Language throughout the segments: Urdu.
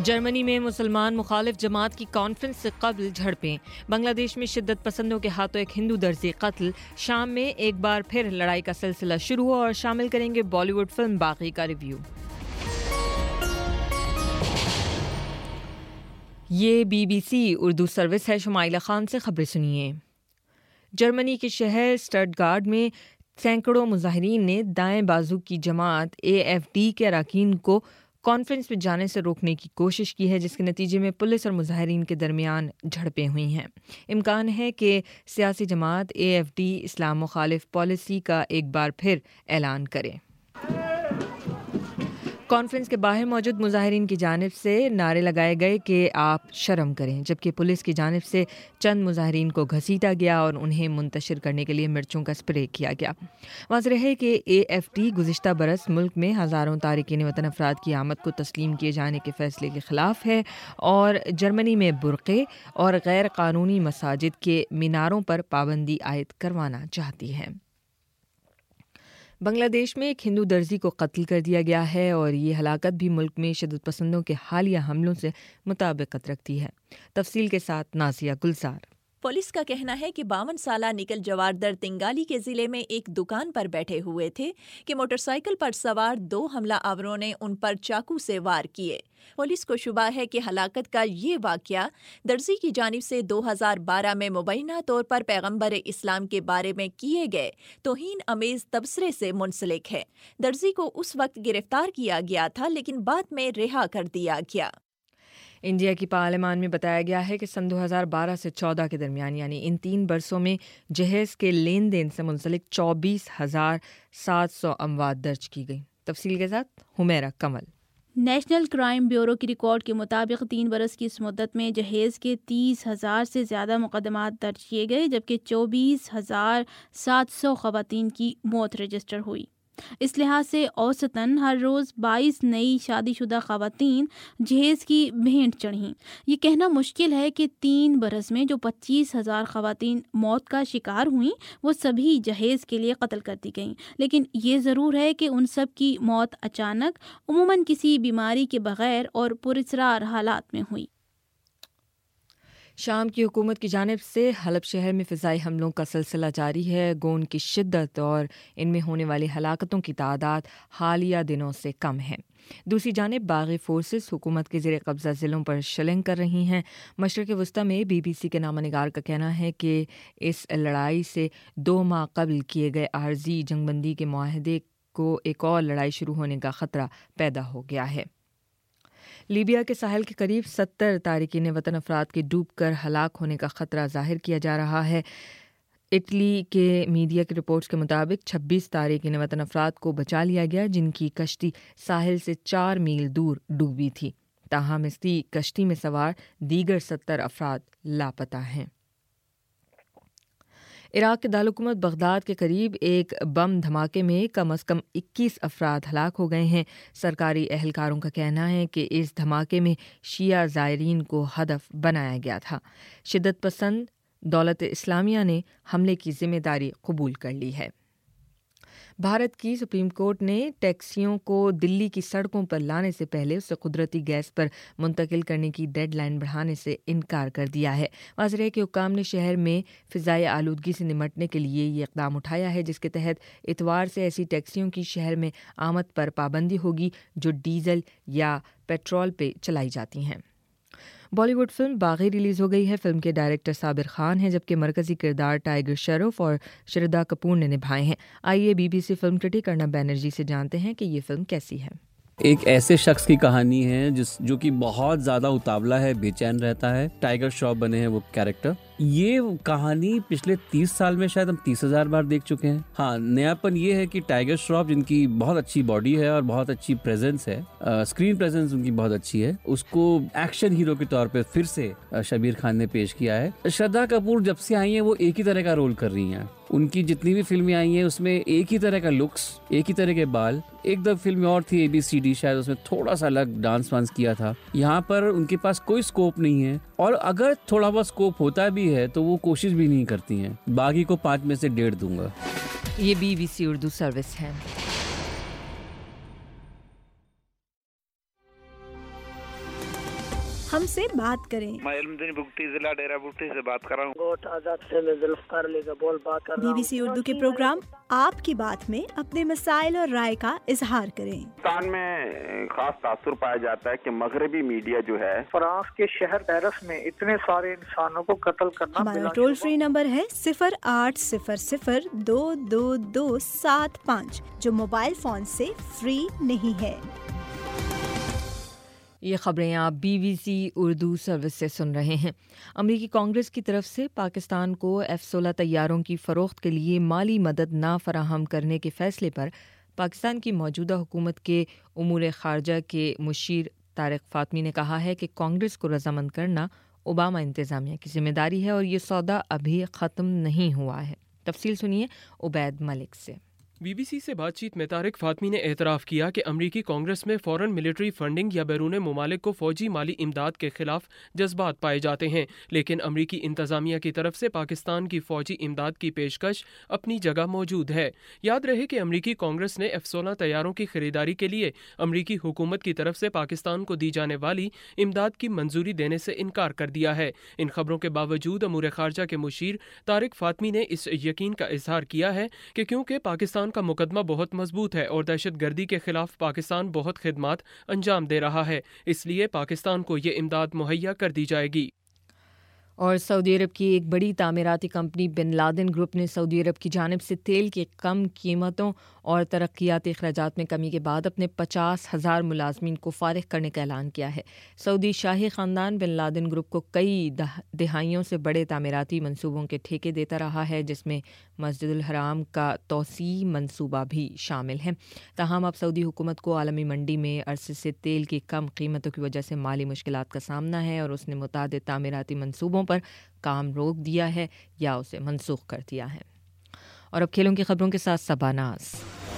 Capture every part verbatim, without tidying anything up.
جرمنی میں مسلمان مخالف جماعت کی کانفرنس سے قبل جھڑپیں، بنگلہ دیش میں شدت پسندوں کے ہاتھوں ایک ہندو درزی قتل، شام میں ایک بار پھر لڑائی کا سلسلہ شروع اور شامل کریں گے بالی ووڈ فلم باغی کا ریویو۔ یہ B B C Urdu service ہے، شمائلہ خان سے خبریں سنیے۔ جرمنی کے شہر اسٹٹگارٹ میں سینکڑوں مظاہرین نے دائیں بازو کی جماعت اے ایف ڈی کے اراکین کو کانفرنس میں جانے سے روکنے کی کوشش کی ہے، جس کے نتیجے میں پولیس اور مظاہرین کے درمیان جھڑپیں ہوئی ہیں۔ امکان ہے کہ سیاسی جماعت اے ایف ڈی اسلام مخالف پالیسی کا ایک بار پھر اعلان کرے۔ کانفرنس کے باہر موجود مظاہرین کی جانب سے نعرے لگائے گئے کہ آپ شرم کریں، جبکہ پولیس کی جانب سے چند مظاہرین کو گھسیٹا گیا اور انہیں منتشر کرنے کے لیے مرچوں کا اسپرے کیا گیا۔ واضح ہے کہ اے ایف ڈی گزشتہ برس ملک میں ہزاروں تارکین وطن افراد کی آمد کو تسلیم کیے جانے کے فیصلے کے خلاف ہے اور جرمنی میں برقعے اور غیر قانونی مساجد کے میناروں پر پابندی عائد کروانا چاہتی ہے۔ بنگلہ دیش میں ایک ہندو درزی کو قتل کر دیا گیا ہے اور یہ ہلاکت بھی ملک میں شدت پسندوں کے حالیہ حملوں سے مطابقت رکھتی ہے۔ تفصیل کے ساتھ نازیہ گلزار۔ پولیس کا کہنا ہے کہ باون سالہ نکل جواردر تنگالی کے ضلع میں ایک دکان پر بیٹھے ہوئے تھے کہ موٹر سائیکل پر سوار دو حملہ آوروں نے ان پر چاقو سے وار کیے۔ پولیس کو شبہ ہے کہ ہلاکت کا یہ واقعہ درزی کی جانب سے دو ہزار بارہ میں مبینہ طور پر پیغمبر اسلام کے بارے میں کیے گئے توہین آمیز تبصرے سے منسلک ہے۔ درزی کو اس وقت گرفتار کیا گیا تھا لیکن بعد میں رہا کر دیا گیا۔ انڈیا کی پارلیمان میں بتایا گیا ہے کہ سن دو ہزار بارہ سے چودہ کے درمیان یعنی ان تین برسوں میں جہیز کے لین دین سے منسلک چوبیس ہزار سات سو اموات درج کی گئی۔ تفصیل کے ساتھ Humaira Kamal. National crime bureau کی ریکارڈ کے مطابق تین برس کی اس مدت میں جہیز کے تیس ہزار سے زیادہ مقدمات درج کیے گئے، جبکہ چوبیس ہزار سات سو خواتین کی موت رجسٹر ہوئی۔ اس لحاظ سے اوسطاً ہر روز بائیس نئی شادی شدہ خواتین جہیز کی بھینٹ چڑھیں۔ یہ کہنا مشکل ہے کہ تین برس میں جو پچیس ہزار خواتین موت کا شکار ہوئیں وہ سبھی جہیز کے لیے قتل کر دی گئیں، لیکن یہ ضرور ہے کہ ان سب کی موت اچانک، عموماً کسی بیماری کے بغیر اور پراسرار حالات میں ہوئی۔ شام کی حکومت کی جانب سے حلب شہر میں فضائی حملوں کا سلسلہ جاری ہے، گو ان کی شدت اور ان میں ہونے والی ہلاکتوں کی تعداد حالیہ دنوں سے کم ہے۔ دوسری جانب باغی فورسز حکومت کے زیر قبضہ ضلعوں پر شلنگ کر رہی ہیں۔ مشرق وسطی میں بی بی سی کے نامہ نگار کا کہنا ہے کہ اس لڑائی سے دو ماہ قبل کیے گئے عارضی جنگ بندی کے معاہدے کو ایک اور لڑائی شروع ہونے کا خطرہ پیدا ہو گیا ہے۔ لیبیا کے ساحل کے قریب ستر تارکین وطن افراد کے ڈوب کر ہلاک ہونے کا خطرہ ظاہر کیا جا رہا ہے۔ اٹلی کے میڈیا کی رپورٹس کے مطابق چھبیس تارکین وطن افراد کو بچا لیا گیا، جن کی کشتی ساحل سے چار میل دور ڈوبی تھی، تاہم اسی کشتی میں سوار دیگر ستر افراد لاپتہ ہیں۔ عراق کے دارالحکومت بغداد کے قریب ایک بم دھماکے میں کم از کم اکیس افراد ہلاک ہو گئے ہیں۔ سرکاری اہلکاروں کا کہنا ہے کہ اس دھماکے میں شیعہ زائرین کو ہدف بنایا گیا تھا۔ شدت پسند دولت اسلامیہ نے حملے کی ذمہ داری قبول کر لی ہے۔ بھارت کی سپریم کورٹ نے ٹیکسیوں کو دلی کی سڑکوں پر لانے سے پہلے اسے قدرتی گیس پر منتقل کرنے کی ڈیڈ لائن بڑھانے سے انکار کر دیا ہے۔ واضح ہے کہ حکام نے شہر میں فضائی آلودگی سے نمٹنے کے لیے یہ اقدام اٹھایا ہے، جس کے تحت اتوار سے ایسی ٹیکسیوں کی شہر میں آمد پر پابندی ہوگی جو ڈیزل یا پیٹرول پہ چلائی جاتی ہیں۔ Bollywood film Baaghi release ہو گئی ہے۔ فلم کے ڈائریکٹر صابر خان ہیں، جبکہ مرکزی کردار ٹائیگر شروف اور شردا کپور نے نبھائے ہیں۔ آئیے B B C film critic Arnab Banerjee سے جانتے ہیں کہ یہ فلم کیسی ہے۔ ایک ایسے شخص کی کہانی ہے جس جو کہ بہت زیادہ اتاولا ہے، بے چین رہتا ہے۔ ٹائیگر شراف بنے ہیں وہ کیریکٹر۔ یہ کہانی پچھلے تیس سال میں شاید ہم تیس ہزار بار دیکھ چکے ہیں۔ ہاں، نیا پن یہ ہے کہ ٹائیگر شراف جن کی بہت اچھی باڈی ہے اور بہت اچھی پریزنس ہے، اسکرین پریزنس ان کی بہت اچھی ہے، اس کو ایکشن ہیرو کے طور پہ پھر سے شبیر خان نے پیش کیا ہے۔ شردا کپور جب سے آئی ہیں وہ ایک ہی طرح کا رول کر رہی ہیں۔ ان کی جتنی بھی فلمیں آئی ہیں اس میں ایک ہی طرح کا لکس، ایک ہی طرح کے بال۔ ایک دو فلم اور تھی اے بی سی ڈی، شاید اس میں تھوڑا سا الگ ڈانس وانس کیا تھا۔ یہاں پر ان کے پاس کوئی سکوپ نہیں ہے، اور اگر تھوڑا بہت سکوپ ہوتا بھی ہے تو وہ کوشش بھی نہیں کرتی ہیں۔ باغی کو پانچ میں سے ڈیڑھ دوں گا۔ یہ B B C Urdu service ہے۔ ہم سے بات کریں۔ میں علمدین بگٹی ضلع ڈیرہ بگٹی سے بات کر رہا ہوں۔ گوٹ آزاد سے میں ذوالفقار علی کا بول بات کر رہا ہوں۔ بی بی سی اردو کے پروگرام آپ کی بات میں اپنے مسائل اور رائے کا اظہار کریں۔ پاکستان میں خاص تاثر پایا جاتا ہے کہ مغربی میڈیا جو ہے فرانس کے شہر پیرس میں اتنے سارے انسانوں کو قتل کرنا۔ ہمارا ٹول فری نمبر ہے صفر آٹھ صفر صفر دو دو دو سات پانچ جو موبائل فون سے فری نہیں ہے۔ یہ خبریں آپ B B C Urdu service سے سن رہے ہیں۔ امریکی کانگریس کی طرف سے پاکستان کو ایف سولہ طیاروں کی فروخت کے لیے مالی مدد نہ فراہم کرنے کے فیصلے پر پاکستان کی موجودہ حکومت کے امور خارجہ کے مشیر طارق فاطمی نے کہا ہے کہ کانگریس کو رضامند کرنا اوباما انتظامیہ کی ذمہ داری ہے اور یہ سودا ابھی ختم نہیں ہوا ہے۔ تفصیل سنیے عبید ملک سے۔ بی بی سی سے بات چیت میں طارق فاطمی نے اعتراف کیا کہ امریکی کانگریس میں فورن ملٹری فنڈنگ یا بیرون ممالک کو فوجی مالی امداد کے خلاف جذبات پائے جاتے ہیں، لیکن امریکی انتظامیہ کی طرف سے پاکستان کی فوجی امداد کی پیشکش اپنی جگہ موجود ہے۔ یاد رہے کہ امریکی کانگریس نے ایف سولہ طیاروں کی خریداری کے لیے امریکی حکومت کی طرف سے پاکستان کو دی جانے والی امداد کی منظوری دینے سے انکار کر دیا ہے۔ ان خبروں کے باوجود امور خارجہ کے مشیر طارق فاطمی نے اس یقین کا اظہار کیا ہے کہ کیونکہ پاکستان کا مقدمہ بہت مضبوط ہے اور دہشت گردی کے خلاف پاکستان بہت خدمات انجام دے رہا ہے، اس لیے پاکستان کو یہ امداد مہیا کر دی جائے گی۔ اور سعودی عرب کی ایک بڑی تعمیراتی کمپنی بن لادن گروپ نے سعودی عرب کی جانب سے تیل کی کم قیمتوں اور ترقیاتی اخراجات میں کمی کے بعد اپنے پچاس ہزار ملازمین کو فارغ کرنے کا اعلان کیا ہے۔ سعودی شاہی خاندان بن لادن گروپ کو کئی دہائیوں سے بڑے تعمیراتی منصوبوں کے ٹھیکے دیتا رہا ہے، جس میں مسجد الحرام کا توسیعی منصوبہ بھی شامل ہے۔ تاہم اب سعودی حکومت کو عالمی منڈی میں عرصے سے تیل کی کم قیمتوں کی وجہ سے مالی مشکلات کا سامنا ہے اور اس نے متعدد تعمیراتی منصوبوں پر کام روک دیا ہے یا اسے منسوخ کر دیا ہے۔ اور اب کھیلوں کی خبروں کے ساتھ صبا ناز۔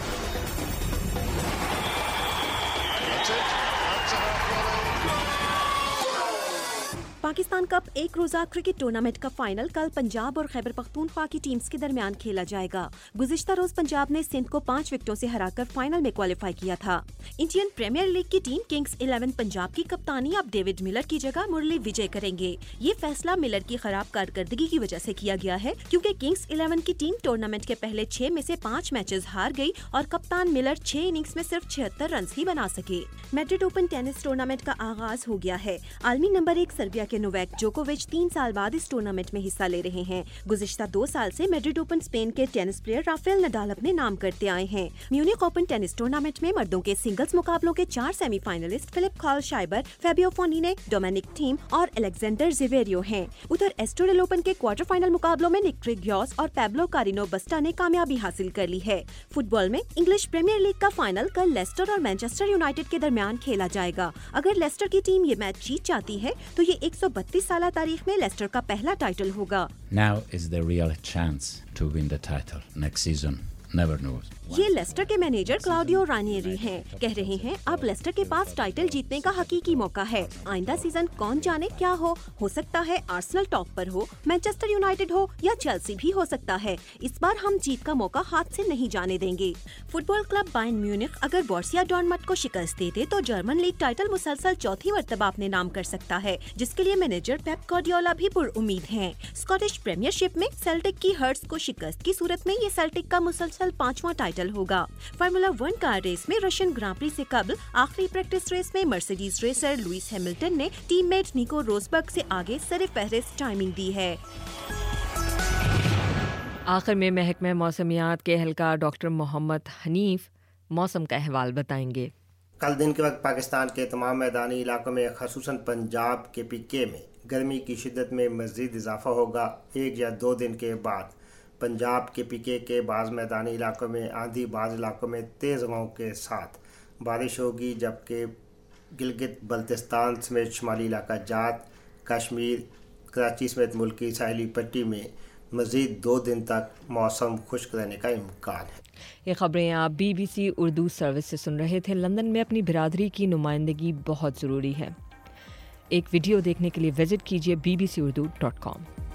پاکستان کپ ایک روزہ کرکٹ ٹورنامنٹ کا فائنل کل پنجاب اور خیبر پختونخوا کی ٹیمز کے درمیان کھیلا جائے گا۔ گزشتہ روز پنجاب نے سندھ کو پانچ وکٹوں سے ہرا کر فائنل میں کوالیفائی کیا تھا۔ انڈین پریمیئر لیگ کی ٹیم کنگز الیون پنجاب کی کپتانی اب ڈیوڈ ملر کی جگہ مرلی وجے کریں گے۔ یہ فیصلہ ملر کی خراب کارکردگی کی وجہ سے کیا گیا ہے، کیونکہ کنگز الیون کی ٹیم ٹورنامنٹ کے پہلے چھ میں سے پانچ میچز ہار گئی اور کپتان ملر چھ اننگز میں صرف چھہتر رنز ہی بنا سکے۔ میڈرڈ اوپن ٹینس ٹورنامنٹ کا آغاز ہو گیا ہے۔ عالمی نمبر ایک سربیا کے نوویک جوکووچ تین سال بعد اس ٹورنامنٹ میں حصہ لے رہے ہیں۔ گزشتہ دو سال سے میڈرڈ اوپن اسپین کے ٹینس پلیئر رافیل نڈال اپنے نام کرتے آئے ہیں۔ میونک اوپن ٹینس ٹورنامنٹ میں مردوں کے سنگلز مقابلوں کے چار semi finalists Philipp Kohlschreiber, Fabio Fognini, Dominic Thiem اور الیگزینڈر زیویریو ہیں۔ ادھر ایسٹوریل اوپن کے کوارٹر فائنل مقابلوں میں نک ٹریگیوس اور پیبلو کارینو بسٹا نے کامیابی حاصل کر لی ہے۔ فٹ بال میں انگلش پریمیئر لیگ کا فائنل کل لیسٹر اور مانچسٹر یونائیٹڈ کے درمیان کھیلا جائے گا۔ اگر لیسٹر کی ٹیم یہ میچ جیت جاتی ہے تو یہ ایک سو بتیس سالہ تاریخ میں لیسٹر کا پہلا ٹائٹل ہوگا۔ Now is the real chance to win the title next season. Never knows. یہ لیسٹر کے مینیجر کلاؤڈیو رانیری ہیں، کہہ رہے ہیں اب لیسٹر کے پاس ٹائٹل جیتنے کا حقیقی موقع ہے۔ آئندہ سیزن کون جانے کیا ہو ہو سکتا ہے آرسنل ٹاپ پر ہو، مانچسٹر یونائیٹڈ ہو یا چیلسی بھی ہو سکتا ہے۔ اس بار ہم جیت کا موقع ہاتھ سے نہیں جانے دیں گے۔ Football club Bayern Munich اگر بورسیا ڈورٹمنڈ کو شکست دیتے تو جرمن لیگ ٹائٹل مسلسل چوتھی مرتبہ اپنے نام کر سکتا ہے، جس کے لیے مینیجر پیپ گواردیولا بھی پر امید ہیں۔ اسکاٹش پریمیئر شپ میں سیلٹک کی ہرٹس کو شکست کی صورت میں یہ سیلٹک کا مسلسل پانچواں ٹائٹل ہوگا۔ فارمولا ون کار ریس میں رشین گراں پری سے قبل آخری پریکٹس ریس میں مرسیڈیز ریسر لوئس ہیملٹن نے ٹیم میٹ نیکو روزبرگ سے آگے سر فہرست ٹائمنگ دی ہے۔ آخر میں محکمہ موسمیات کے اہلکار ڈاکٹر محمد حنیف موسم کا احوال بتائیں گے۔ کل دن کے وقت پاکستان کے تمام میدانی علاقوں میں خصوصاً پنجاب کے پی کے میں گرمی کی شدت میں مزید اضافہ ہوگا۔ ایک یا دو دن کے بعد پنجاب کے پی کے کے بعض میدانی علاقوں میں آندھی، بعض علاقوں میں تیز ہواؤں کے ساتھ بارش ہوگی، جبکہ گلگت بلتستان سمیت شمالی علاقہ جات، کشمیر، کراچی سمیت ملک کی ساحلی پٹی میں مزید دو دن تک موسم خشک رہنے کا امکان ہے۔ یہ خبریں آپ B B C Urdu service سے سن رہے تھے۔ لندن میں اپنی برادری کی نمائندگی بہت ضروری ہے۔ ایک ویڈیو دیکھنے کے لیے وزٹ کیجیے B B C Urdu dot کام۔